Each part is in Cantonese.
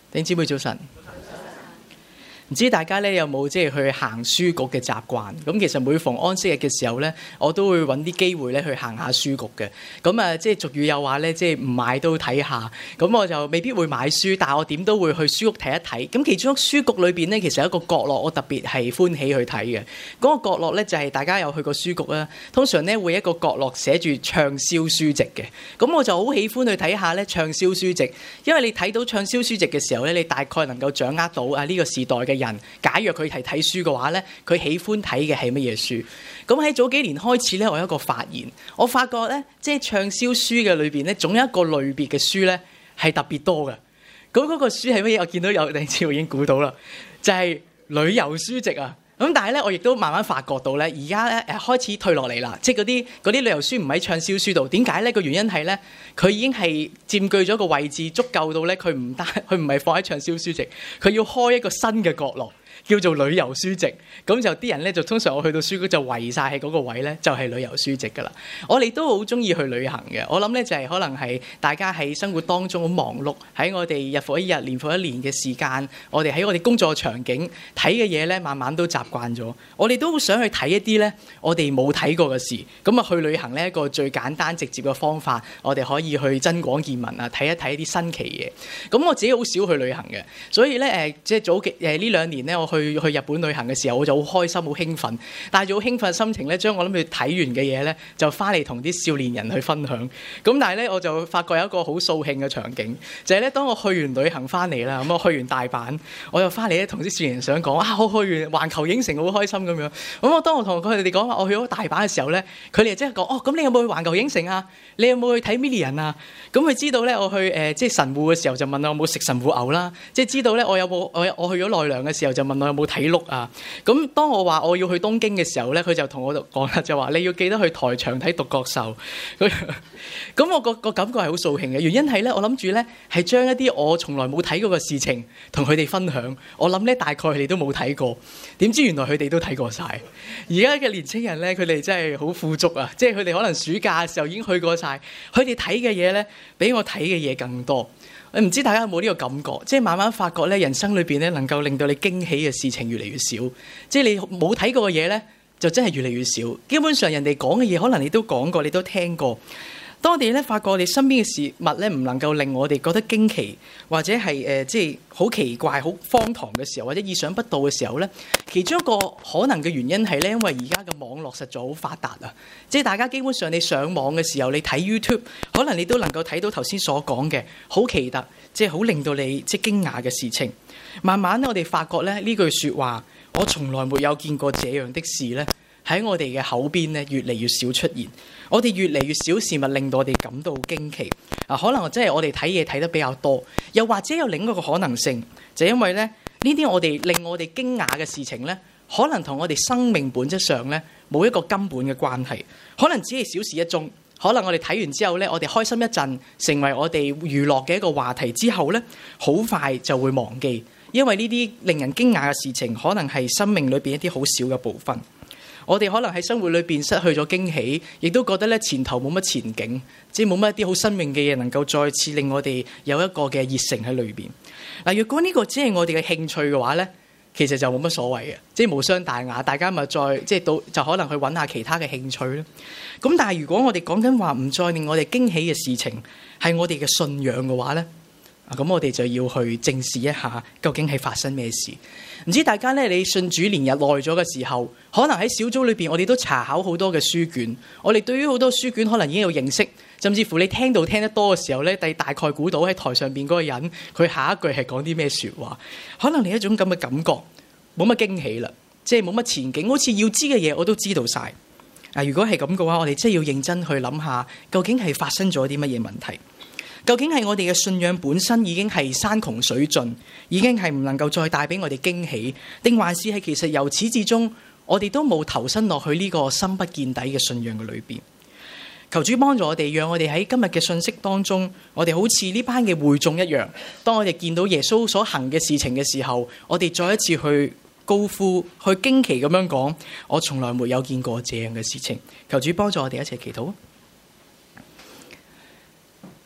弟兄姊妹早晨。唔知大家咧有冇即係去行書局嘅習慣？咁其實每逢安息日嘅時候咧，我都會揾啲機會咧去行下書局嘅。咁啊，即係俗語有話咧，即係唔買都睇下。咁我就未必會買書，但係我點都會去書局睇一睇。咁其中書局裏邊咧，其實有一個角落我特別係歡喜去睇嘅。嗰個角落咧就係大家有去過書局啦。通常咧會一個角落寫住暢銷書籍嘅。咁我就好喜歡去睇下咧暢銷書籍，因為你睇到暢銷書籍嘅時候咧，你大概能夠掌握到啊呢個時代嘅人，假若佢係睇書嘅話咧，佢喜歡睇嘅係乜嘢書？咁喺早幾年開始咧，我有一個發現，我發覺咧，即係暢銷書嘅裏邊咧，總有一個類別嘅書咧係特別多嘅。咁嗰個書係乜嘢？我見到有第次我已經估到啦，就係旅遊書籍啊！咁但係咧，我亦都慢慢發覺到咧，而家咧開始退落嚟啦，即係嗰啲旅遊書唔喺暢銷書度。點解咧？個原因係咧，佢已經係佔據咗個位置，足夠到咧，佢唔係放喺暢銷書籍，佢要開一個新嘅角落，叫做旅遊書籍。咁就啲人咧就通常我去到書局就圍晒喺嗰個位咧，就係旅遊書籍噶啦。我哋都好中意去旅行嘅。我諗咧就係可能係大家喺生活當中好忙碌，喺我哋日復一日、年復一年嘅時間，我哋喺我哋工作場景睇嘅嘢咧，慢慢都習慣咗。我哋都好想去睇一啲咧，我哋冇睇過嘅事。咁啊，去旅行呢一個最簡單直接嘅方法，我哋可以去增廣見聞啊，睇一睇啲新奇嘢。咁我自己好少去旅行嘅，所以咧即係早呢2年咧，我去日本旅行嘅時候，我就好開心、好興奮，帶住好興奮嘅心情咧，將我諗住睇完嘅嘢咧，就翻嚟同啲少年人去分享。咁但係咧，我就發覺有一個好掃興嘅場景，就係咧，當我去完旅行翻嚟啦，咁我去完大阪，我又翻嚟咧，同啲少年人想講啊，我去完環球影城，好開心咁樣。咁當我同佢哋講話我去咗大阪嘅時候咧，佢哋即係講哦，咁你有冇去環球影城啊？你有冇去睇 Minion 啊？咁佢知道咧，我去即係神戶嘅時候就問我有冇食神戶牛啦，即係知道咧我去咗奈良嘅時候就問我有冇睇鹿啊。咁當我話我要去東京嘅時候咧，佢就同我講啦，就話你要記得去台場睇獨角獸。咁我個感覺係好掃興嘅，原因係咧，我諗住咧係將一啲我從來冇睇過嘅事情同佢哋分享。我諗咧大概佢哋都冇睇過，點知原來佢哋都睇過晒。而家嘅年青人咧，佢哋真係好富足啊！即係佢哋可能暑假嘅時候已經去過晒，佢哋睇嘅嘢咧比我睇嘅嘢更多。唔知大家有冇呢個感覺？即係慢慢發覺咧，人生裏邊咧能夠令到你驚喜嘅事情越嚟越少。即係你冇睇過嘅嘢咧，就真係越嚟越少。基本上人哋講嘅嘢，可能你都講過，你都聽過。當我哋咧發覺我哋身邊嘅事物咧唔能夠令我哋覺得驚奇，或者係即係好奇怪、好荒唐嘅時候，或者意想不到嘅時候咧，其中一個可能嘅原因係咧，因為而家嘅網絡實在好發達啊！即係大家基本上你上網嘅時候，你睇 YouTube， 可能你都能夠睇到頭先所講嘅好奇特，即係好令到你即係驚訝嘅事情。慢慢咧，我哋發覺咧呢句説話，我從來沒有見過這樣的事咧，喺我哋嘅口邊咧越嚟越少出現。我哋越嚟越少事物令到我哋感到驚奇啊！可能即係我哋睇嘢睇得比較多，又或者有另一個可能性，就因為咧呢啲我哋令我哋驚訝嘅事情咧，可能同我哋生命本質上咧冇一個根本嘅關係，可能只係小事一宗。可能我哋睇完之後咧，我哋開心一陣，成為我哋娛樂嘅一個話題之後咧，好快就會忘記，因為呢啲令人驚訝嘅事情，可能係生命裏邊一啲好少嘅部分。我哋可能喺生活裏邊失去咗驚喜，亦都覺得咧前頭冇乜前景，即係冇乜一啲好新穎嘅嘢能夠再次令我哋有一個嘅熱誠喺裏邊。嗱，如果呢個只係我哋嘅興趣嘅話咧，其實就冇乜所謂嘅，即係無傷大雅，大家咪再即係到就可能去揾下其他嘅興趣啦。咁但係如果我哋講緊話唔再令我哋驚喜嘅事情係我哋嘅信仰嘅話咧，咁我哋就要去正視一下究竟係發生咩事。唔知大家咧，你信主年日耐咗嘅時候，可能喺小組裏邊，我哋都查考好多嘅書卷。我哋對於好多書卷可能已經有認識，甚至乎你聽得多嘅時候咧，大概估到喺台上邊嗰個人佢下一句係講啲咩説話。可能你一種咁嘅感覺，冇乜驚喜啦，即係冇乜前景，好似要知嘅嘢我都知道晒。如果係咁嘅話，我哋真係要認真去諗下，究竟係發生咗啲乜嘢問題？究竟係我哋嘅信仰本身已經係山窮水盡，已經係唔能夠再帶俾我哋驚喜，定還是係其實由始至終我哋都冇投身落去呢個深不見底嘅信仰嘅裏邊？求主幫助我哋，讓我哋喺今日嘅信息當中，我哋好似呢班嘅會眾一樣，當我哋見到耶穌所行嘅事情嘅時候，我哋再一次去高呼、去驚奇咁樣講，我從來沒有見過這樣嘅事情。求主幫助我哋一齊祈禱。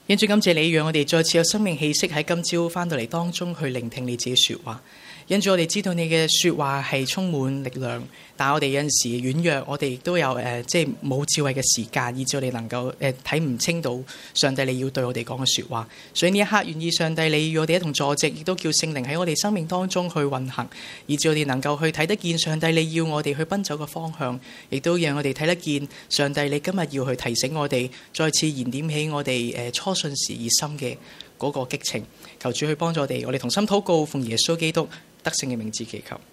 因主感謝你，讓我哋再次有生命氣息喺今朝返到嚟當中去聆聽你自己說話。因主我哋知道你嘅說話係充滿力量，但我哋有陣時軟弱，我哋亦都有冇智慧嘅時間，以致我哋能夠睇唔清到上帝你要對我哋講嘅說話。所以呢一刻願意上帝你與我哋一同坐席，亦都叫聖靈喺我哋生命當中去運行，以致我哋能夠去睇得見上帝你要我哋去奔走嘅方向，亦都讓我哋睇得見上帝你今日要去提醒我哋，再次燃點起我哋初信時熱心嘅嗰個激情。求主去幫助我哋同心禱告，奉耶穌基督得勝嘅名字祈求。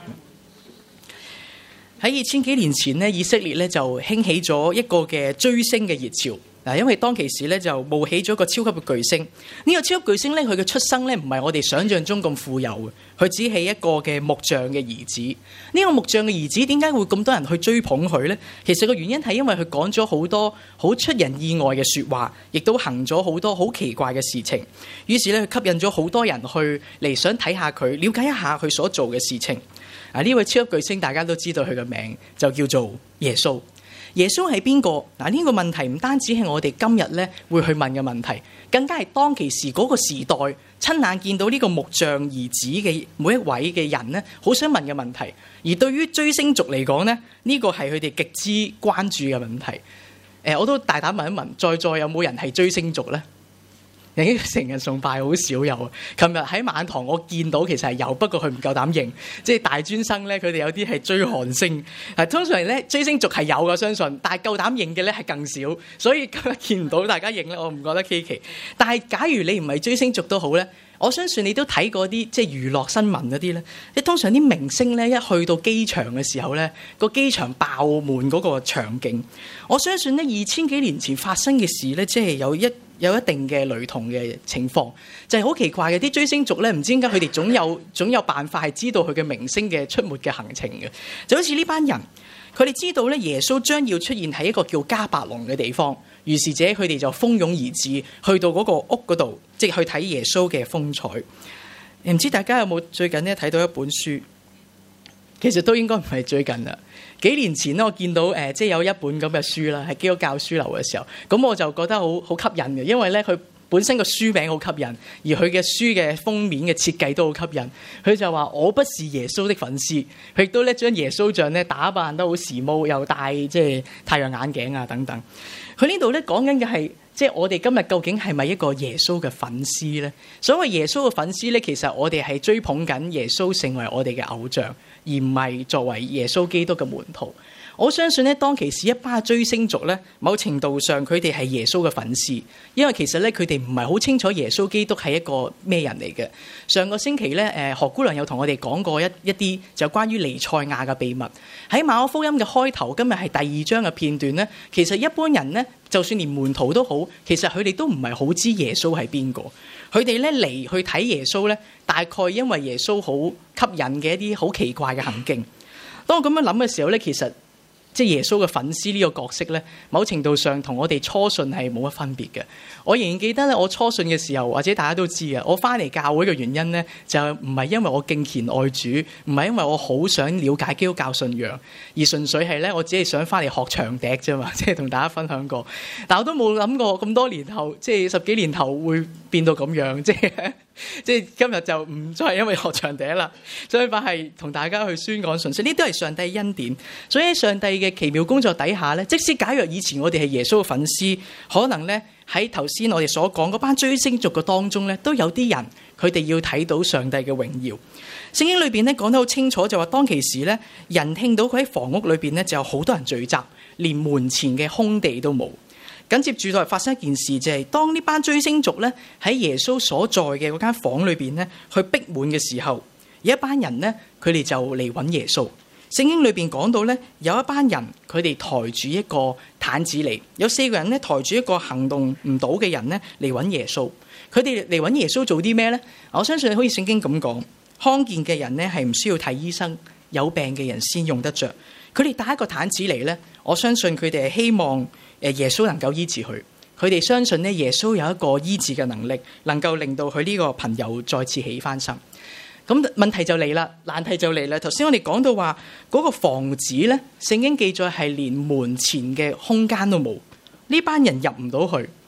喺2000幾年前呢，以色列呢就興起咗一個嘅追星嘅熱潮。嗱，因為當其時咧就冒起咗一個超級嘅巨星。呢個超級巨星咧，佢嘅出生咧唔係我哋想象中咁富有嘅，佢只係一個嘅木匠嘅兒子。呢個木匠嘅兒子點解會咁多人去追捧佢呢？其實個原因係因為佢講咗好多好出人意外嘅說話，亦都行咗好多好奇怪嘅事情。於是咧，佢吸引咗好多人去嚟想睇下佢，了解一下佢所做嘅事情。呢位超級巨星大家都知道佢嘅名就叫做耶穌。耶穌係邊個？嗱，呢個問題唔單止係我哋今日咧會去問嘅問題，更加係當其時嗰個時代親眼見到呢個木匠兒子嘅每一位嘅人咧，好想問嘅問題。而對於追星族嚟講咧，呢個係佢哋極之關注嘅問題。我都大膽問一問，在座有冇人係追星族咧？成人崇拜好少有。琴日喺晚堂我見到其實係有，不過佢唔夠膽認。即係大專生咧，佢哋有啲係追韓星。通常咧追星族係有嘅，相信，但係夠膽認嘅咧係更少。所以今日見唔到大家認咧，我唔覺得稀奇。但係假如你唔係追星族都好咧，我相信你都睇過啲即係娛樂新聞嗰啲咧。即係通常啲明星咧一去到機場嘅時候咧，個機場爆滿嗰個場景。我相信咧2000幾年前發生嘅事咧，即係有一定嘅雷同嘅情況，就係好奇怪嘅。啲追星族咧，唔知點解佢哋總有辦法係知道佢嘅明星嘅出沒嘅行程嘅。就好似呢班人，佢哋知道咧耶穌將要出現喺一個叫迦百農嘅地方，於是者佢哋就蜂擁而至，去到嗰個屋嗰度，即係去睇耶穌嘅風采。唔知大家有冇最近咧睇到一本書？其實都應該唔係最近啦。幾年前咧，我見到即係有一本咁嘅書啦，係基督教書樓嘅時候，咁我就覺得好吸引嘅，因為咧佢本身個書名好吸引，而佢嘅書嘅封面嘅設計都好吸引。佢就話我不是耶穌的粉絲，佢亦都咧將耶穌像咧打扮得好時髦，又戴即係太陽眼鏡啊等等。佢呢度咧講緊嘅係即係我哋今日究竟係咪一個耶穌嘅粉絲呢？所謂耶穌嘅粉絲咧，其實我哋係追捧緊耶穌成為我哋嘅偶像，而唔係作為耶穌基督嘅門徒。我相信咧，當其時一班追星族咧，某程度上佢哋係耶穌嘅粉絲，因為其實咧佢哋唔係好清楚耶穌基督係一個咩人嚟嘅。上個星期咧，何姑娘有同我哋講過一啲就關於彌賽亞嘅秘密。喺馬可福音嘅開頭，今日係第2章嘅片段咧，其實一般人咧，就算連門徒都好，其實佢哋都唔係好知耶穌係邊個。佢哋咧嚟去睇耶穌咧，大概因為耶穌好吸引嘅一啲好奇怪嘅行徑。當我咁樣諗嘅時候咧，其實即係耶穌嘅粉絲呢個角色咧，某程度上同我哋初信係冇乜分別嘅。我仍然記得咧，我初信嘅時候，或者大家都知啊，我翻嚟教會嘅原因咧，就唔係因為我敬虔愛主，唔係因為我好想了解基督教信仰，而純粹係咧，我只係想翻嚟學長笛啫嘛，即係同大家分享過。但我都冇諗過咁多年後，即係10幾年後會變到咁樣，即係今日就唔再係因為學長笛啦，所以反係同大家去宣講信息，呢都係上帝恩典。所以喺上帝嘅奇妙工作底下咧，即使假若以前我哋係耶穌嘅粉絲，可能咧喺頭先我哋所講嗰班追星族嘅當中咧，都有啲人佢哋要睇到上帝嘅榮耀。聖經裏邊咧講得好清楚，就話當其時咧，人聽到佢喺房屋裏邊咧就有好多人聚集，連門前嘅空地都冇。緊接住就發生一件事，就係當呢班追星族咧喺耶穌所在嘅嗰間房裏邊咧去逼滿嘅時候，有一班人咧佢哋就嚟揾耶穌。聖經裏邊講到咧，有一班人佢哋抬住一個毯子嚟，有4個人咧抬住一個行動唔到嘅人咧嚟揾耶穌。佢哋嚟揾耶穌做啲咩咧？我相信好似聖經咁講，康健嘅人咧係唔需要睇醫生，有病嘅人先用得着。佢哋帶一個毯子嚟咧，我相信佢哋係希望耶穌能夠醫治佢。佢哋相信咧耶穌有一個醫治嘅能力，能夠令到佢呢個朋友再次起翻身。咁問題就嚟啦，難題就嚟啦。頭先我哋講到話嗰個房子咧，聖經記載係連門前嘅空間都冇，呢班人入唔到去。佢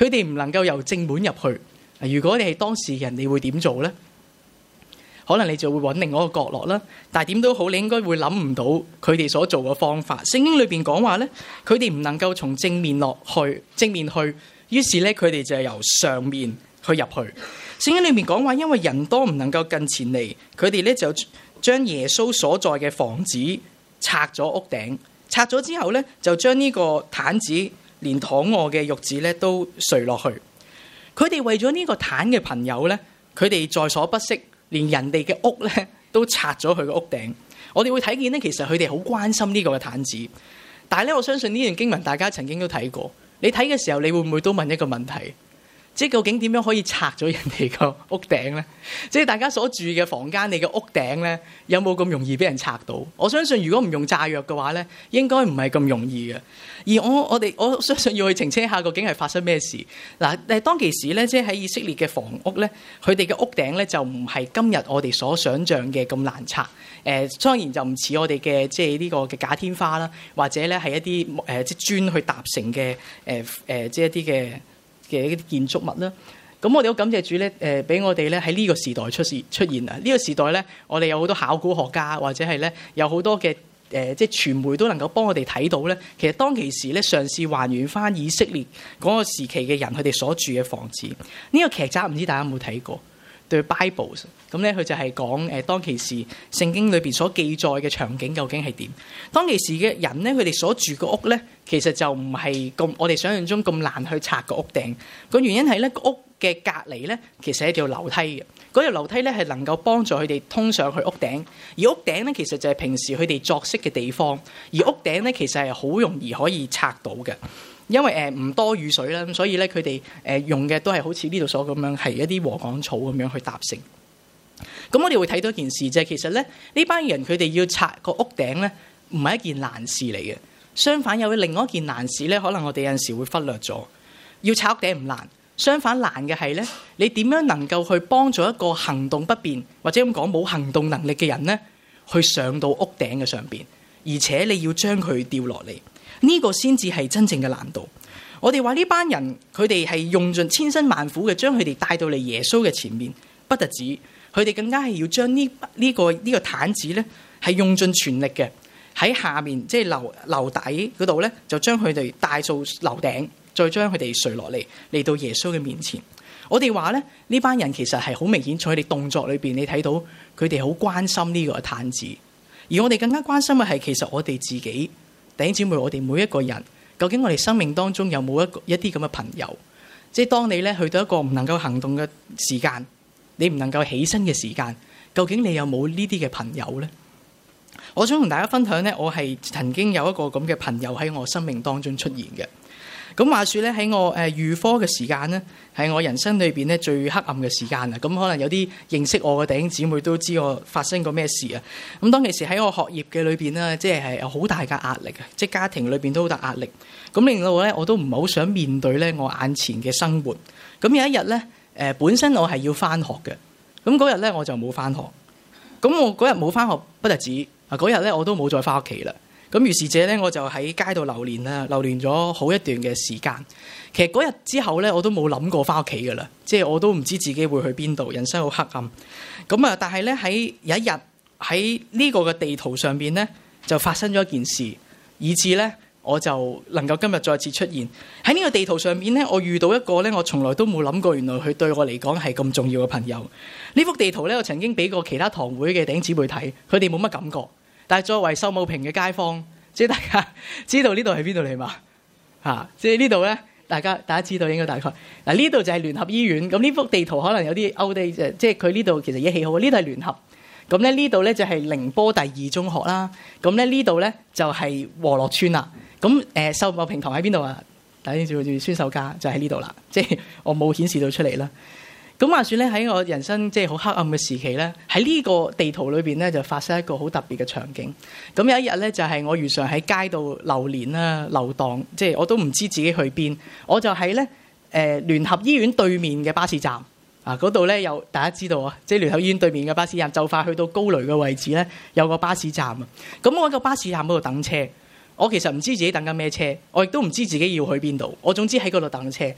佢哋唔能夠由正門入去。如果你係當事人，你會點做呢？可能你就會揾另外一個角落啦。但係點都好，你應該會諗唔到佢哋所做嘅方法。聖經裏邊講話呢，佢哋唔能夠從正面去，於是呢，佢哋就係由上面去入去。聖經裏面講話，因為人多唔能夠近前嚟，佢哋呢就將耶穌所在嘅房子拆咗屋頂，拆咗之後呢，就將呢個毯子連躺臥嘅褥子呢都垂落去。佢哋為咗呢個毯嘅朋友呢，佢哋在所不惜，連人哋嘅屋呢都拆咗佢嘅屋頂。我哋會睇見呢，其實佢哋好關心呢個嘅毯子。但係咧，我相信呢段經文大家曾經都睇過。你睇嘅時候，你會唔會都問一個問題？即係究竟點樣可以拆咗人哋個屋頂呢？即係大家所住嘅房間，你嘅屋頂呢，有冇咁容易俾人拆到？我相信如果唔用炸藥嘅話呢，應該唔係咁容易嘅。而我相信要去澄清一下，究竟係發生咩事嗱？當其時呢，即係喺以色列嘅房屋呢，佢哋嘅屋頂呢，就唔係今日我哋所想像嘅咁難拆。當然就唔似我哋嘅即係呢個嘅假天花啦，或者咧係一啲即係磚去搭成嘅即係一啲嘅一啲建築物啦。咁我哋好感謝主咧，俾我哋咧喺呢個時代出現啊！呢個時代咧，我哋有好多考古學家，或者係咧有好多嘅即係傳媒都能夠幫我哋睇到咧。其實當其時咧，嘗試還原翻以色列嗰個時期嘅人佢哋所住嘅房子。呢個劇集唔知大家有冇睇過？對 Bible 咁咧，佢就係講當其時聖經裏邊所記載嘅場景究竟係點？當其時嘅人咧，佢哋所住嘅屋咧，其實就唔係咁我哋想象中咁難去拆個屋頂。個原因係咧，屋嘅隔離咧，其實係一條樓梯嘅。嗰條樓梯咧係能夠幫助佢哋通上去屋頂，而屋頂咧其實就係平時佢哋作息嘅地方，而屋頂咧其實係好容易可以拆到嘅。因為唔多雨水啦，咁所以咧佢哋用嘅都係好似呢度所咁樣，係一啲禾稈草咁樣去搭成。咁我哋會睇到一件事就係，其實咧呢班人佢哋要拆個屋頂咧，唔係一件難事嚟嘅。相反，有另外一件難事咧，可能我哋有陣時會忽略咗。要拆屋頂唔難，相反難嘅係咧，你點樣能夠去幫助一個行動不便或者咁講冇行動能力嘅人咧，去上到屋頂嘅上邊，而且你要將佢掉落嚟。呢個先至係真正嘅難度。我哋話呢班人佢哋係用盡千辛萬苦嘅將佢哋帶到嚟耶穌嘅前面，不特止，佢哋更加係要將呢個毯子咧係用盡全力嘅喺下面，即係樓底嗰度咧，就將佢哋帶到樓頂，再將佢哋垂落嚟到耶穌嘅面前。我哋話咧呢班人其實係好明顯，從佢哋動作裏邊你睇到佢哋好關心呢個毯子，而我哋更加關心嘅係其實我哋自己。弟兄姊妹，我哋每一個人，究竟我哋生命當中有冇一啲咁嘅朋友？即係當你咧去到一個唔能夠行動嘅時間，你唔能夠起身嘅時間，究竟你有冇呢啲嘅朋友呢？我想同大家分享呢，我係曾經有一個咁嘅朋友喺我生命當中出現嘅。咁話說咧，喺我預科嘅時間呢，係我人生裏邊咧最黑暗嘅時間啊！咁可能有啲認識我嘅弟兄姊妹都知我發生過咩事啊！咁當其時喺我學業嘅裏邊呢，即係有好大嘅壓力啊！即係家庭裏邊都好大壓力，咁令到我咧我都唔係好想面對咧我眼前嘅生活。咁有一日咧，本身我係要翻學嘅，咁嗰日咧我就冇翻學。咁我嗰日冇翻學不特止啊，嗰日咧我都冇再翻屋企啦。咁於是者咧，我就喺街度流連啦，流連咗好一段嘅時間。其實嗰日之後咧，我都冇諗過翻屋企噶啦，即係我都唔知自己會去邊度，人生好黑暗。咁啊，但係咧喺有一日喺呢個嘅地圖上邊咧，就發生咗一件事，以致咧我就能夠今日再次出現喺呢個地圖上邊咧。我遇到一個咧，我從來都冇諗過，原來佢對我嚟講係咁重要嘅朋友。呢幅地圖咧，我曾經俾過其他堂會嘅弟兄姊妹睇，佢哋冇乜感覺。但係作為秀茂坪嘅街坊，即係大家知道呢度係邊度嚟嘛？即係呢度咧，大家知道應該大概嗱，呢度就係聯合醫院。咁呢幅地圖可能有啲 outdate，即係佢呢度其實已經起好。呢度係聯合，咁咧呢度咧就係寧波第二中學啦。咁咧呢度咧就係和樂村啦。咁秀茂坪堂喺邊度啊？大家知住孫秀家就喺呢度啦。即係我冇顯示到出嚟啦。咁話說咧，喺我人生即係好黑暗嘅時期咧，喺呢個地圖裏邊咧就發生一個好特別嘅場景。咁有一日咧，就係我如常喺街度流連啦、流蕩，即係我都唔知自己去邊。我就喺咧聯合醫院對面嘅巴士站啊，嗰度咧有大家知道啊，即係聯合醫院對面嘅巴士站，就快去到高雷嘅位置咧，有個巴士站啊。咁我喺個巴士站嗰度等車，我其實唔知自己等緊咩車，我亦都唔知自己要去邊度。我總之喺嗰度等車。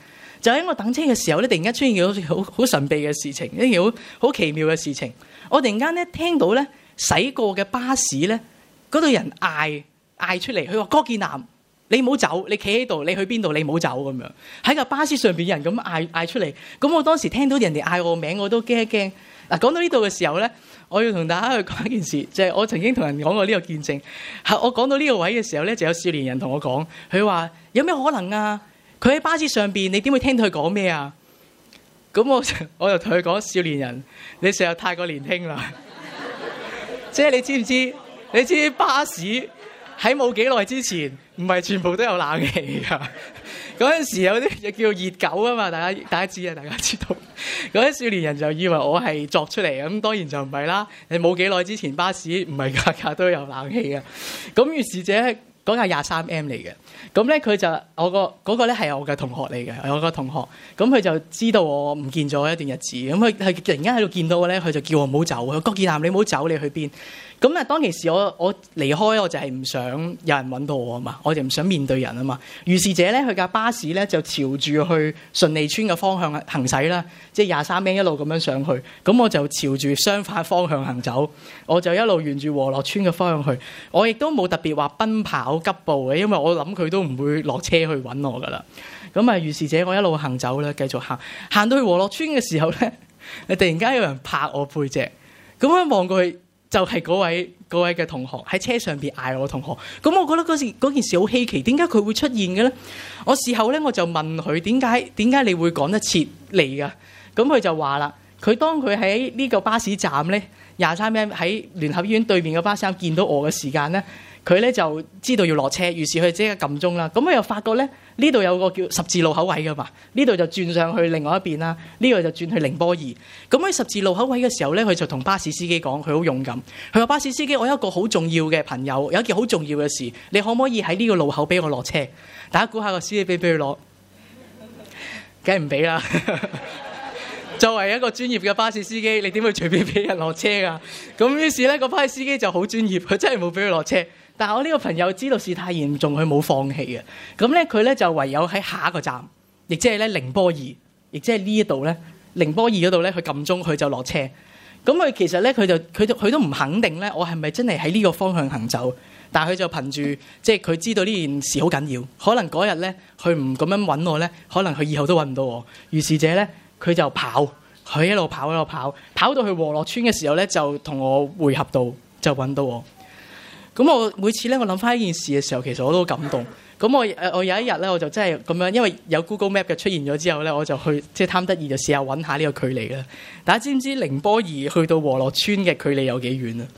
就喺我等車嘅時候咧，突然間出現咗好神秘嘅事情，一件好奇妙嘅事情。我突然間咧聽到咧駛過嘅巴士咧，嗰度人嗌出嚟，佢話：郭建南，你唔好走，你企喺度，你去邊度？你唔好走咁樣。喺個巴士上邊人咁嗌出嚟，咁我當時聽到人哋嗌我名，我都驚一驚。嗱，講到呢度嘅時候咧，我要同大家去講一件事，就係我曾經同人講過呢個見證。我講到呢個位嘅時候咧，就有少年人同我講，佢話：有咩可能啊？佢喺巴士上邊，你點會聽到佢講咩啊？咁我就同佢講：少年人，你實在太過年輕啦！即係你知唔知？你知巴士喺冇幾耐之前，唔係全部都有冷氣㗎。嗰陣時有啲叫熱狗啊嘛，大家知啊，大家知道。嗰啲少年人就以為我係作出嚟，咁當然就唔係啦。你冇幾耐之前，巴士唔係架架都有冷氣嘅。咁於是者嗰架23M 嚟嘅。咁咧佢就嗰個咧係我嘅同學嚟嘅，係我個同學。咁佢就知道我唔見咗一段日子，咁佢係突然間喺度見到我咧，佢就叫我唔好走。佢話：郭建南，你唔好走，你去邊？咁啊，當其時我離開，我就係唔想有人揾到我啊嘛，我就唔想面對人啊嘛。於是者咧，佢架巴士咧就朝住去順利村嘅方向行駛啦，即係23M一路咁樣上去。咁我就朝住相反方向行走，我就一路沿住和樂村嘅方向去。我亦都冇特別話奔跑急步嘅，因為我諗佢都唔會落車去揾我噶啦。咁啊，於是者我一路行走啦，繼續行到去和樂村嘅時候咧，突然間有人拍我背脊，咁樣望過去。就係嗰位嘅同學喺車上邊嗌我同學，咁我覺得嗰件事好稀奇，點解佢會出現嘅咧？我事後咧我就問佢點解你會趕得切嚟噶？咁佢就話啦，當佢喺呢個巴士站咧23M喺聯合醫院對面嘅巴士站見到我嘅時間咧，佢咧就知道要落車，於是佢即刻撳鐘啦。咁佢又發覺咧呢度有個叫十字路口位噶嘛，呢度就轉上去另外一邊啦，呢度就轉去寧波爾。咁喺十字路口位嘅時候咧，佢就同巴士司機講，佢好勇敢。佢話：巴士司機，我有一個好重要嘅朋友，有一件好重要嘅事，你可唔可以喺呢個路口俾我落車？大家估下個司機俾佢攞，梗係唔俾啦。作為一個專業嘅巴士司機，你點會隨便俾人落車㗎？咁於是咧，個巴士司機就好專業，佢真係冇俾佢落車。但係我呢個朋友知道事態嚴重，佢冇放棄嘅。咁咧，佢咧就唯有喺下一個站，亦即係咧寧波爾，亦即係呢一度咧寧波爾嗰度咧，佢撳鐘，佢就落車。咁佢其實咧，佢都唔肯定咧，我係咪真係喺呢個方向行走？但係佢就憑住即係佢知道呢件事好緊要，可能嗰日咧佢唔咁樣揾我咧，可能佢以後都揾唔到我。於是者咧，佢就跑，佢一路跑到去和樂村嘅時候咧，就同我會合到，就揾到我。咁我每次咧，我諗翻呢件事嘅時候，其實我都好感動。咁我有一日咧，我就真係咁樣，因為有 Google Map 嘅出現咗之後咧，我就去即係貪得意就試下揾下呢個距離啦。大家知唔知寧波爾去到和樂村嘅距離有幾遠啊？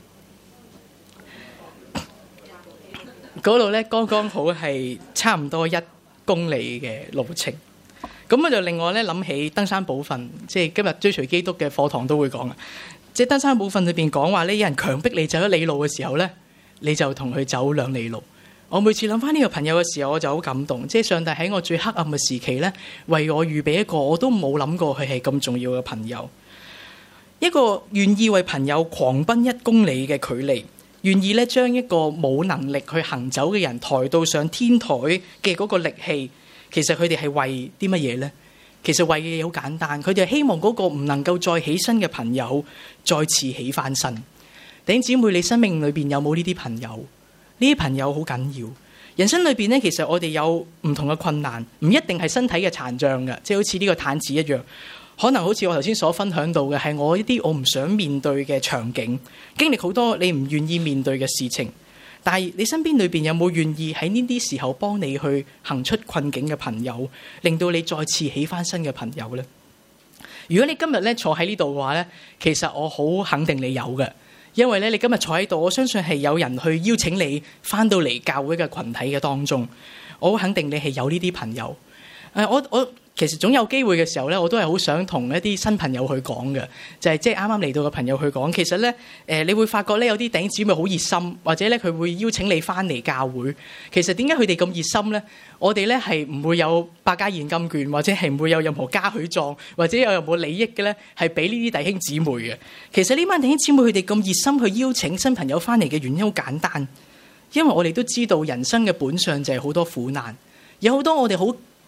嗰度咧剛剛好係差唔多1公里嘅路程。咁我就另外咧諗起登山寶訓，即係今日追隨基督嘅課堂都會講啊。即係登山寶訓裏邊講話咧，有人強迫你走1里路嘅時候咧，你就同佢走2里路。我每次諗翻呢個朋友嘅時候，我就好感動。即係上帝喺我最黑暗嘅時期咧，為我預備一個我都冇諗過佢係咁重要嘅朋友，一個願意為朋友狂奔1公里嘅距離，願意咧將一個冇能力去行走嘅人抬到上天台嘅嗰個力氣。其實佢哋係為啲乜嘢呢？其實為嘅嘢好簡單，佢哋係希望嗰個唔能夠再起身嘅朋友再次起翻身。弟兄姊妹，你生命裏邊有冇呢啲朋友？呢啲朋友好緊要。人生裏邊咧，其實我哋有唔同嘅困難，唔一定係身體嘅殘障嘅，即係好似呢個癱子一樣。可能好似我頭先所分享到嘅，係我一啲我唔想面對嘅場景，經歷好多你唔願意面對嘅事情。但係你身邊裏邊有冇願意喺呢啲時候幫你去行出困境嘅朋友，令到你再次起翻身嘅朋友呢？如果你今日咧坐喺呢度嘅話咧，其實我好肯定你有嘅，因為咧你今日坐喺度，我相信係有人去邀請你翻到嚟教會嘅群體嘅當中，我好肯定你係有呢啲朋友。我其實總有機會嘅時候咧，我都係好想同一啲新朋友去講嘅，就係即係啱啱嚟到嘅朋友去講。其實咧，你會發覺咧有啲弟兄姊妹好熱心，或者咧佢會邀請你翻嚟教會。其實點解佢哋咁熱心咧？我哋咧係唔會有百家現金券，或者係唔會有任何嘉許狀，或者有任何利益嘅咧，係俾呢啲弟兄姊妹嘅。其實呢班弟兄姊妹佢哋咁熱心去邀請新朋友翻嚟嘅原因好簡單，因為我哋都知道人生嘅本相就係好多苦難，有好多我哋好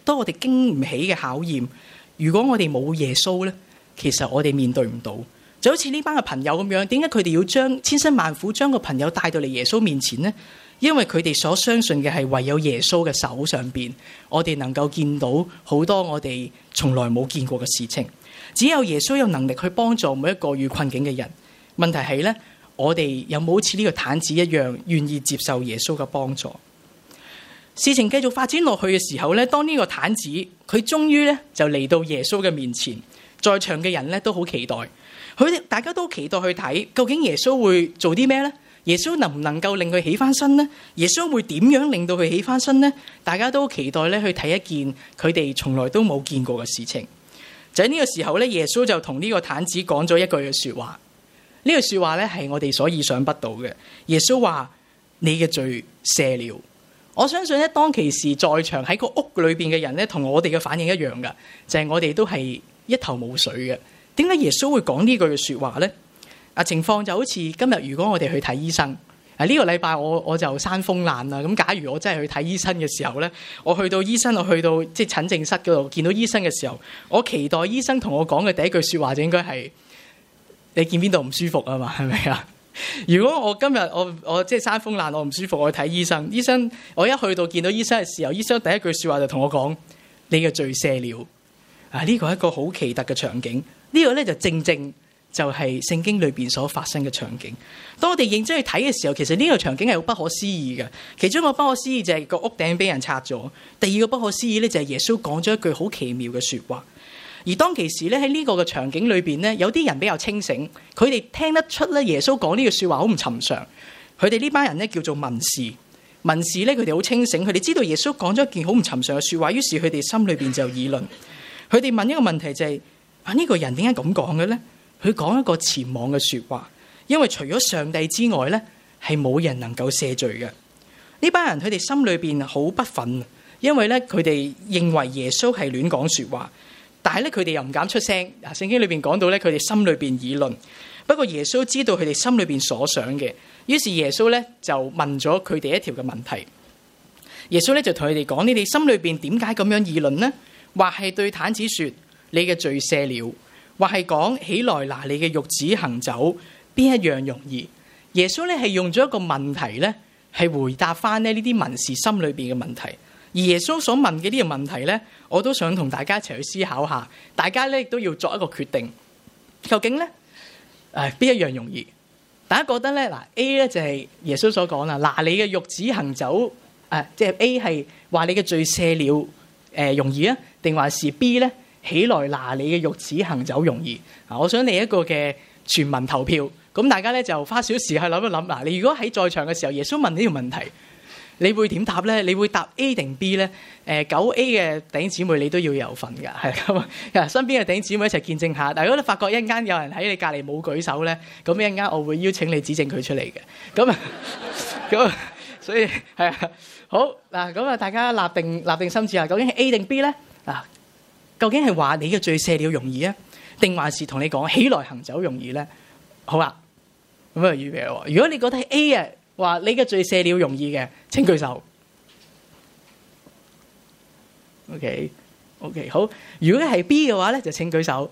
多我哋經唔起嘅考驗。如果我哋冇耶穌咧，其實我哋面對唔到。就好似呢班嘅朋友咁樣，點解佢哋要將千辛萬苦將個朋友帶到嚟耶穌面前呢？因為佢哋所相信嘅係唯有耶穌嘅手上邊，我哋能夠見到好多我哋從來冇見過嘅事情。只有耶穌有能力去幫助每一個遇困境嘅人。問題係咧，我哋有冇好似呢個癱子一樣，願意接受耶穌嘅幫助？事情繼續發展落去嘅時候咧，當呢個癱子佢終於咧就嚟到耶穌嘅面前，在場嘅人咧都好期待，大家都期待去睇究竟耶穌會做啲咩呢？耶穌能唔能夠令佢起翻身呢？耶穌會點樣令到佢起翻身呢？大家都期待咧去睇一件佢哋從來都冇見過嘅事情。就喺呢個時候咧，耶穌就同呢個癱子講咗一句嘅說話。呢句說話咧係我哋所意想不到嘅。耶穌話：你嘅罪赦了。我相信咧，當其時在場喺個屋裏邊嘅人咧，同我哋嘅反應一樣噶，就係我哋都係一頭霧水嘅。點解耶穌會講呢句嘅說話呢？情況就好似今日，如果我哋去睇醫生，呢個禮拜我就生風爛啦。咁假如我真係去睇醫生嘅時候呢，我去到即係診症室嗰度見到醫生嘅時候，我期待醫生同我講嘅第一句說話就應該係：你見邊度唔舒服啊嘛？係咪啊？如果我今日我即係生風爛，我唔舒服，我去睇醫生，我一去到見到醫生嘅時候，醫生第一句說話就同我講：你嘅罪赦了。呢個係一個好奇特嘅場景。呢個咧就正正就係聖經裏邊所發生嘅場景。當我哋認真去睇嘅時候，其實呢個場景係好不可思議嘅。其中一個不可思議就係個屋頂俾人拆咗，第二個不可思議咧就係耶穌講咗一句好奇妙嘅說話。而當其時咧喺呢個嘅場景裏邊咧，有啲人比較清醒，佢哋聽得出咧耶穌講呢句說話好唔尋常。佢哋呢班人咧叫做文士，文士咧佢哋好清醒，佢哋知道耶穌講咗一件好唔尋常嘅說話，於是佢哋心裏邊就議論。佢哋問一個問題就係：呢個人點解咁講嘅咧？佢講一個僭妄嘅說話，因為除咗上帝之外咧，係冇人能夠赦罪嘅。呢班人佢哋心裏邊好不忿，因為咧佢哋認為耶穌係亂講說話。但係咧，佢哋又唔敢出聲。聖經裏邊講到咧，佢哋心裏邊議論。不過耶穌知道佢哋心裏邊所想嘅，於是耶穌咧就問咗佢哋一條嘅問題。耶穌咧就同佢哋講：你哋心裏邊點解咁樣議論呢？或係對癱子說：你嘅罪赦了；或係講起來拿你嘅褥子行走，邊一樣容易？耶穌咧係用咗一個問題咧，係回答翻呢啲文士心裏邊嘅問題。而耶穌所問嘅呢個問題咧，我都想同大家一齊去思考下。大家咧亦都要作一個決定，究竟咧邊一樣容易？大家覺得咧A 咧就係耶穌所講啦，拿你嘅褥子行走，即係 A 係話你嘅罪赦了容易啊，定還是 B 咧起來拿你嘅褥子行走容易？我想嚟一個嘅全民投票，咁大家咧就花少時去諗一諗。你如果喺在場嘅時候，耶穌問呢條問題，你會點答咧？你會答 A 定 B 咧？9A 嘅弟兄姊妹你都要有份㗎，係咁啊！身邊嘅弟兄姊妹一齊見證下。但如果你發覺一陣間有人喺你隔離冇舉手咧，咁一陣間我會邀請你指證佢出嚟嘅。咁所以係啊，好嗱，咁啊大家立定心志啊，究竟係 A 定 B 咧？究竟係話你嘅罪赦了容易啊，定還是同你講起來行走容易咧？好啦，咁啊預備喎。如果你覺得係 A 啊，話你嘅罪赦了容易嘅，請舉手。OK，好。如果係 B 嘅話咧，就請舉手。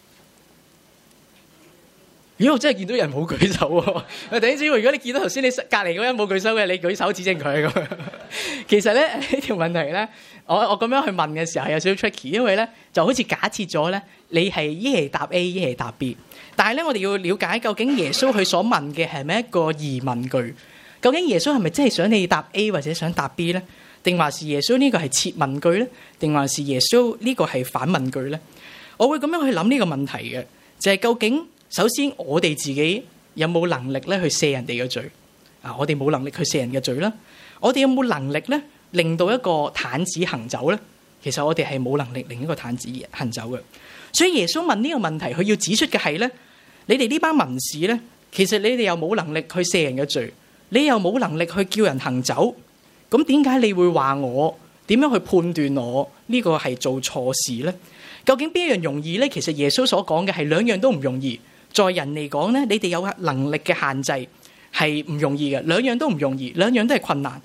如果我真係見到人冇舉手喎，弟兄姊妹，如果你見到頭先你隔離嗰人冇舉手嘅，你舉手指正佢咁。其實咧呢條問題咧，我咁樣去問嘅時候係有少少 tricky， 因為咧就好似假設咗咧你係一係答 A， 一係答 B。但係咧我哋要了解究竟耶穌佢所問嘅係咪一個疑問句？究竟耶穌係咪真係想你答 A 或者想答 B 咧？定還是耶穌呢個係設問句咧？定還是耶穌呢個係反問句咧？我會咁樣去諗呢個問題嘅，就係究竟首先我哋自己有冇能力咧去赦人哋嘅罪？我哋冇能力去赦人嘅罪啦。我哋有冇能力咧令到一個癱子行走咧？其實我哋係冇能力令一個癱子行走嘅。所以耶穌問呢個問題，佢要指出嘅係咧，你哋呢班文士咧，其實你哋又冇能力去赦人嘅罪，你又冇能力去叫人行走，咁點解你會話我點樣去判斷我呢個係做錯事呢？究竟邊一樣容易呢？其實耶穌所講嘅係兩樣都唔容易。在人嚟講呢，你哋有能力嘅限制係唔容易嘅，兩樣都唔容易，兩樣都係困難。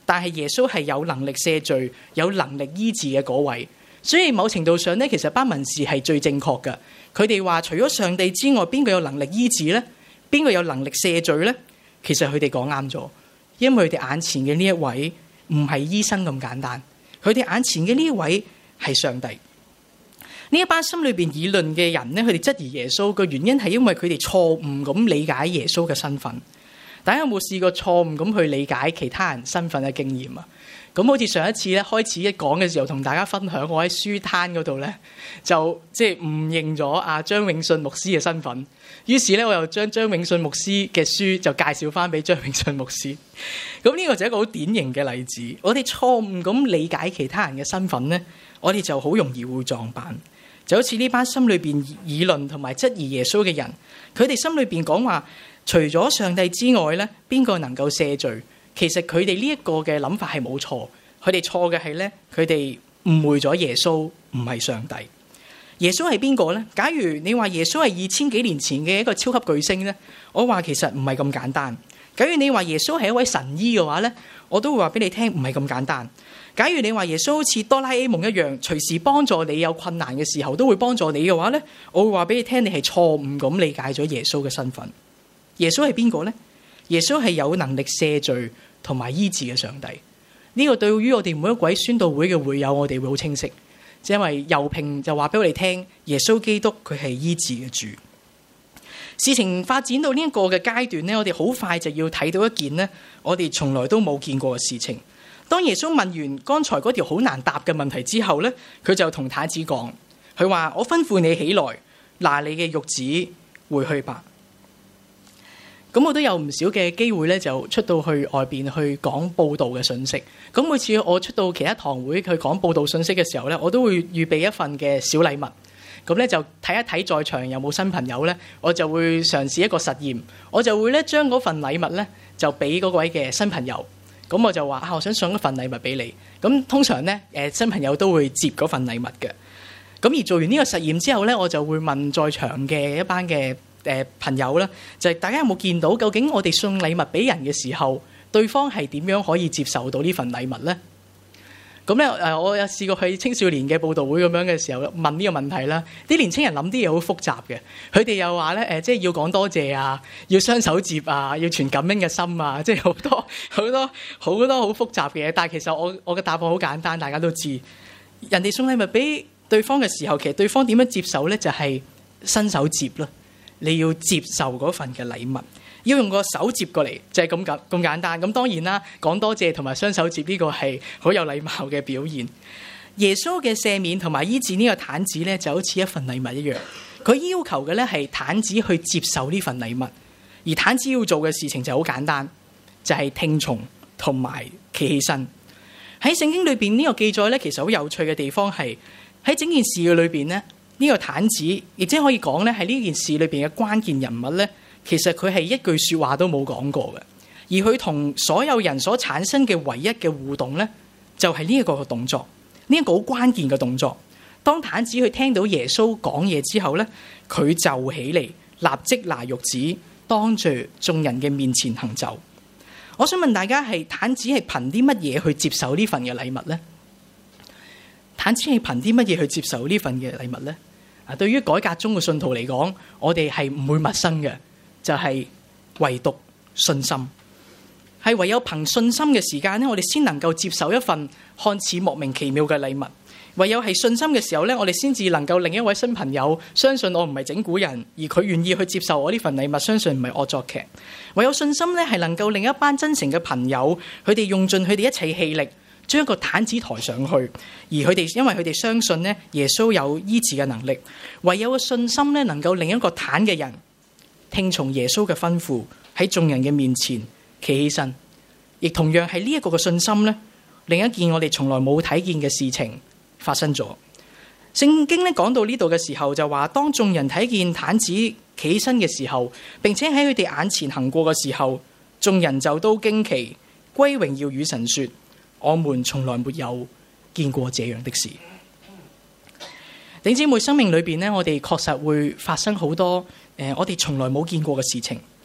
但係耶穌係有能力赦罪、有能力醫治嘅嗰位。所以某程度上咧，其實班文士係最正確嘅。佢哋話除咗上帝之外，邊個有能力醫治呢？邊個有能力赦罪呢？其實佢哋講啱咗，因為佢哋眼前嘅呢一位唔係醫生咁簡單，佢哋眼前嘅呢一位係上帝。呢一班心裏邊議論嘅人呢，佢哋質疑耶穌嘅原因係因為佢哋錯誤咁理解耶穌嘅身份。大家有冇試過錯誤咁去理解其他人身份嘅經驗啊？咁好似上一次咧開始一講嘅時候，同大家分享我喺書攤嗰度咧，就即係誤認咗阿張永信牧師嘅身份。於是咧，我又將張永信牧師嘅書就介紹翻俾張永信牧師。咁呢個就係一個好典型嘅例子。我哋錯誤咁理解其他人嘅身份咧，我哋就好容易會撞板。就好似呢班心裏邊議論同埋質疑耶穌嘅人，佢哋心裏邊講話，除咗上帝之外咧，邊個能夠赦罪？其實佢哋呢一個嘅諗法係冇錯，佢哋錯嘅係咧，佢哋誤會咗耶穌唔係上帝。耶穌係邊個咧？假如你話耶穌係2000幾年前嘅一個超級巨星咧，我話其實唔係咁簡單。假如你話耶穌係一位神醫嘅話咧，我都會話俾你聽唔係咁簡單。假如你話耶穌好似哆啦 A 夢一樣，隨時幫助你有困難嘅時候都會幫助你嘅話咧，我會話俾你聽，你係錯誤咁理解咗耶穌嘅身份。耶穌係邊個咧？耶穌係有能力赦罪同埋醫治嘅上帝。呢個對於我哋每一位宣道會嘅會友，我哋會好清晰，因為右屏就話俾我哋聽，耶穌基督佢係醫治嘅主。事情發展到呢一個嘅階段呢，我哋好快就要睇到一件呢，我哋從來都冇見過嘅事情。當耶穌問完剛才嗰條好難答嘅問題之後呢，佢就同癱子講，佢話：我吩咐你起來，拿你嘅褥子回去吧。咁我都有唔少嘅機會咧，就出到去外邊去講報道嘅信息。咁每次我出到其他堂會去講報道信息嘅時候咧，我都會預備一份嘅小禮物。咁咧就睇一睇在場有冇新朋友咧，我就會嘗試一個實驗，我就會咧將嗰份禮物咧就俾嗰位嘅新朋友。咁我就話我想送一份禮物俾你。咁通常咧新朋友都會接嗰份禮物嘅。咁而做完呢個實驗之後咧，我就會問在場嘅一班嘅朋友啦，就係大家有冇見到究竟我哋送禮物俾人嘅時候，對方係點樣可以接受到呢份禮物呢？咁咧我有試過去青少年嘅佈道會咁樣嘅時候問呢個問題啦。啲年青人諗啲嘢好複雜嘅，佢哋又話咧即係要講多謝啊，要雙手接啊，要存感恩嘅心啊，即係好多好複雜嘅嘢。但係其實我嘅答案好簡單，大家都知。人哋送禮物俾對方嘅時候，其實對方點樣接受咧？就係伸手接啦。你要接受嗰份嘅禮物，要用個手接過嚟，就係咁簡單。咁當然啦，講多謝同埋雙手接呢個係好有禮貌嘅表現。耶穌嘅赦免同埋醫治呢個癱子咧，就好似一份禮物一樣。佢要求嘅咧係癱子去接受呢份禮物，而癱子要做嘅事情就好簡單，就係聽從同埋企起身。喺聖經裏邊呢個記載咧，其實好有趣嘅地方係喺整件事嘅裏邊咧。呢個癱子，亦即可以講咧，係呢件事裏邊嘅關鍵人物咧。其實佢係一句説話都冇講過嘅，而佢同所有人所產生嘅唯一嘅互動咧，就係呢一個動作，呢一個好關鍵嘅動作。當癱子去聽到耶穌講嘢之後咧，佢就起嚟，立即拿褥子，當住眾人嘅面前行走。我想問大家，係癱子係憑啲乜嘢去接受呢份嘅禮物咧？癱子係憑啲乜嘢去接受呢份嘅禮物咧？對於改革中嘅信徒嚟講，我哋係唔會陌生嘅，就係唯獨信心，係唯有憑信心嘅時間咧，我哋先能夠接受一份看似莫名其妙嘅禮物。唯有係信心嘅時候咧，我哋先至能夠令一位新朋友相信我唔係整蠱人，而佢願意去接受我呢份禮物，相信唔係惡作劇。唯有信心咧，係能夠令一班真誠嘅朋友，佢哋用盡佢哋一切氣力，將一個癱子抬上去，而佢哋因為佢哋相信咧，耶穌有醫治嘅能力。唯有個信心咧，能夠令一個癱嘅人聽從耶穌嘅吩咐，喺眾人嘅面前企起身。亦同樣係呢一個嘅信心咧，另一件我哋從來冇睇見嘅事情發生咗。聖經咧講到呢度嘅時候就話，當眾人睇見癱子企起身嘅時候，並且喺佢哋眼前行過嘅時候，眾人就都驚奇，歸榮耀與神說：我們從來沒有見過這樣的事。弟兄姊妹，生命裏邊呢，我哋確實會發生好多我哋從來冇見過嘅事情。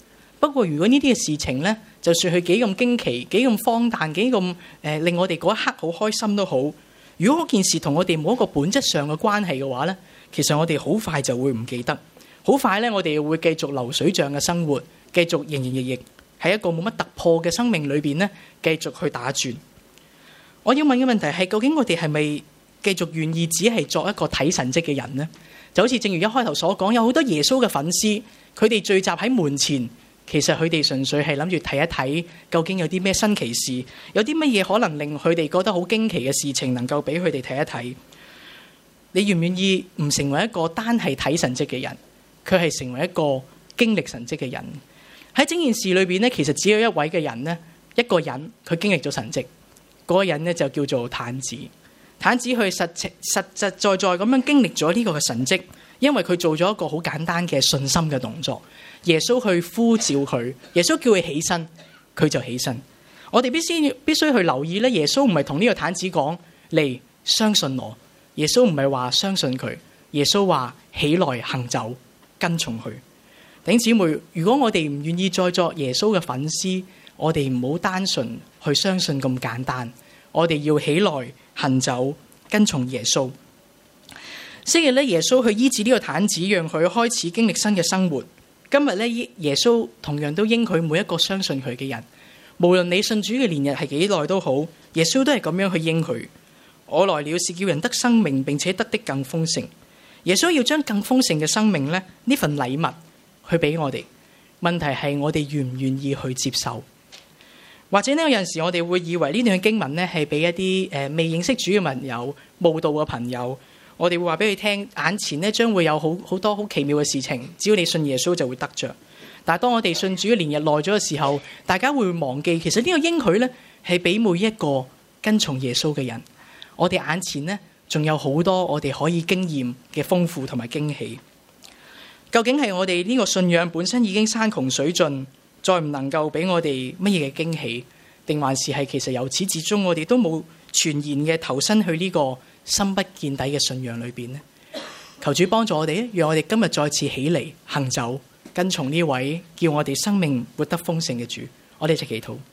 不過如果呢啲嘅事情呢，就算佢幾咁驚奇、幾咁荒誕、幾咁令我哋嗰一刻好開心都好，如果嗰件事同我哋冇一個本質上嘅關係嘅話呢，其實我哋好快就會唔記得，好快呢，我哋會繼續流水賬嘅生活，繼續營營役役喺一個冇乜突破嘅生命裏邊呢，繼續去打轉。我要問嘅問題係，究竟我哋係咪繼續願意只係作一個睇神蹟嘅人呢？就好似正如一開頭所講，有好多耶穌嘅粉絲，佢哋聚集喺門前，其實佢哋純粹係諗住睇一睇，究竟有啲咩新奇事，有啲乜嘢可能令佢哋覺得好驚奇嘅事情，能夠俾佢哋睇一睇。你願唔願意唔成為一個單係睇神蹟嘅人，佢係成為一個經歷神蹟嘅人？喺整件事裏邊呢，其實只有一位嘅人呢，一個人佢經歷咗神蹟，嗰個人呢就叫做癱子。癱子去實實在在咁樣經歷咗呢個嘅神蹟，因為佢做咗一個好簡單嘅信心嘅動作。耶穌去呼召佢，耶穌叫佢起身，佢就起身。我哋必須去留意咧，耶穌唔係同呢個癱子講嚟相信我，耶穌唔係話相信佢，耶穌話起來行走，跟從佢。弟兄姊妹，如果我哋唔願意再作耶穌嘅粉絲，我哋唔好單純去相信咁簡單，我哋要起來行走，跟從耶穌。昔日咧，耶穌去醫治呢個癱子，讓佢開始經歷新嘅生活。今日咧，耶穌同樣都應許每一個相信佢嘅人，無論你信主嘅年日係幾耐都好，耶穌都係咁樣去應許。我來了是叫人得生命，並且得的更豐盛。耶穌要將更豐盛嘅生命咧，呢份禮物去俾我哋。問題係我哋願唔願意去接受？或者呢，有陣時我哋會以為呢段經文呢係俾一啲未認識主嘅朋友、慕道嘅朋友，我哋會話俾佢聽，眼前呢將會有好多好奇妙嘅事情，只要你信耶穌就會得着。但係當我哋信主嘅年日耐咗嘅時候，大家會忘記，其實呢個應許呢係俾每一個跟從耶穌嘅人。我哋眼前呢仲有好多我哋可以經驗嘅豐富同埋驚喜。究竟係我哋呢個信仰本身已經山窮水盡，再唔能夠俾我哋乜嘢嘅驚喜，定還是係其實由始至終我哋都冇全然嘅投身去呢個深不見底嘅信仰裏邊呢？求主幫助我哋，讓我哋今日再次起嚟行走，跟從呢位叫我哋生命活得豐盛嘅主。我哋一齊祈禱。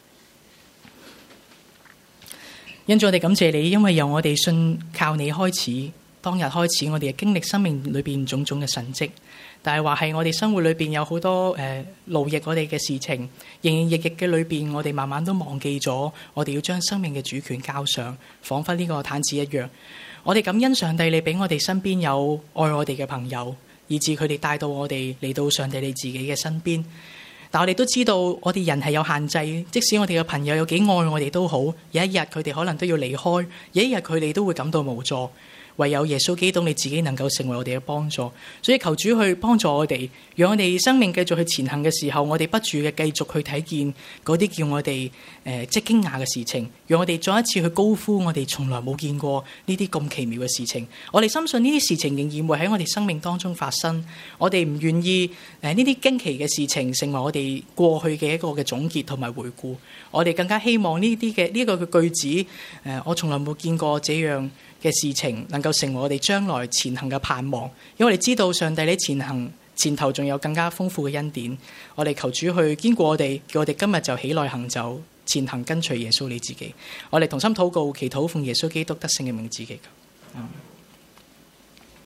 因主我哋感謝你，因為由我哋信靠你開始，當日開始我哋經歷生命裏邊種種嘅神蹟。但係話係我哋生活裏邊有好多勞役我哋嘅事情，營營役役嘅裏邊，我哋慢慢都忘記咗，我哋要將生命嘅主權交上，彷彿呢個癱子一樣。我哋感恩上帝，你俾我哋身邊有愛我哋嘅朋友，以致佢哋帶到我哋嚟到上帝你自己嘅身邊。但我哋都知道，我哋人係有限制，即使我哋嘅朋友有幾愛我哋都好，有一日佢哋可能都要離開，有一日佢哋都會感到無助。唯有耶穌基督你自己能夠成為我哋嘅幫助，所以求主去幫助我哋，讓我哋生命繼續去前行嘅時候，我哋不住嘅繼續去睇見嗰啲叫我哋即係驚訝嘅事情，讓我哋再一次去高呼我哋從來冇見過呢啲咁奇妙嘅事情。我哋深信呢啲事情仍然會喺我哋生命當中發生，我哋唔願意呢啲驚奇嘅事情成為我哋過去嘅一個嘅總結同埋回顧。我哋更加希望呢啲嘅呢個嘅句子我從來冇見過這樣嘅事情能夠成為我哋將來前行嘅盼望，因為我哋知道上帝你前頭仲有更加豐富嘅恩典。我哋求主去堅固我哋，叫我哋今日就起來行走，前行跟隨耶穌你自己。我哋同心禱告祈禱，奉耶穌基督得勝嘅名字祈求。